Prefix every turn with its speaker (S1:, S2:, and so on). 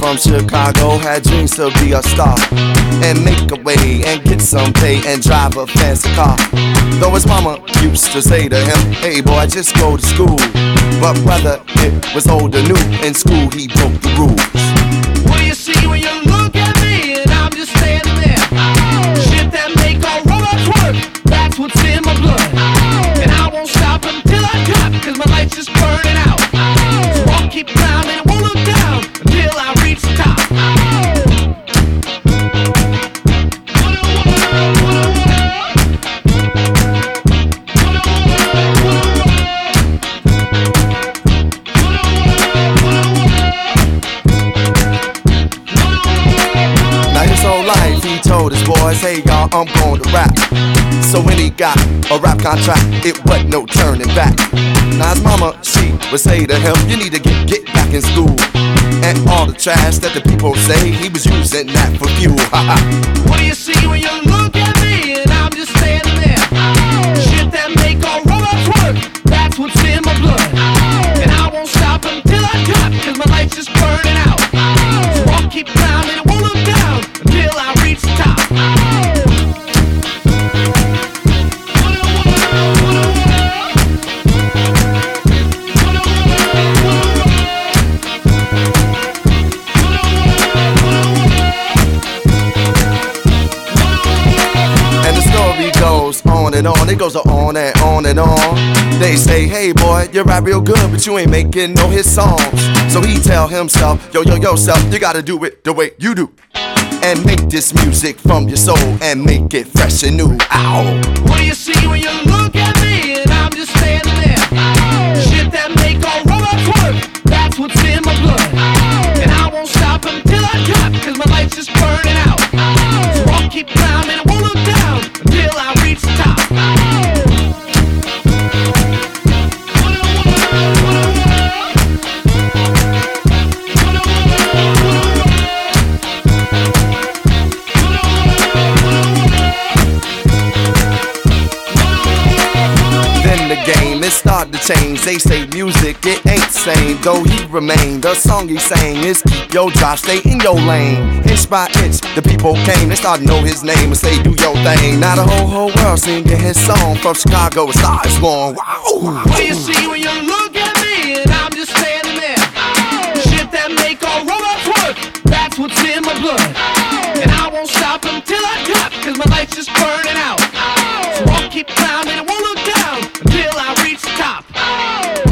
S1: from Chicago, had dreams to be a star and make a way and get some pay and drive a fancy car. Though his mama used to say to him, hey boy, just go to school. But whether it was old or new, in school he broke the rules.
S2: What do you see when you look at me and I'm just standing there? Shit that make all robots work, that's what's in my blood. And I won't stop until I cut, cause my life's just burning out. So I'll keep climbing and won't look down until I reach the top.
S1: He told his boys, hey y'all, I'm going to rap. So when he got a rap contract, it wasn't no turning back. Now his mama, she would say to him, you need to get back in school. And all the trash that the people say, he was using that for fuel.
S2: What do you see when you look at me and I'm just standing there? Shit that make all robots work, that's what's in my blood. And I won't stop until I cut, cause my life's just burning out. So I'll keep climbing and won't look down until I reach the top.
S1: And the story goes on and on, it goes on and on and on. They say, hey boy, you rap real good, but you ain't making no hit songs. So he tell himself, yourself, you gotta do it the way you do. And make this music from your soul and make it fresh and new. Ow!
S2: What do you see when you look at me and I'm just standing there? Shit that make all robots work, that's what's in my blood. And I won't stop until I cut, cause my life's just burning out. So I'll keep climbing and won't look down until I reach the top.
S1: It started to change, they say music, it ain't same. Though he remained, the song he sang is keep your job, stay in your lane. Inch by inch, the people came, they started to know his name and say do your thing. Now the whole world singing his song, from Chicago, it's stars born. Wow!
S2: What do you see when you look at me and I'm just standing there? Shit that make all robots work, that's what's in my blood. And I won't stop until I cut, cause my life's just burning out. So I'll keep climbing and won't look down until I reach the top.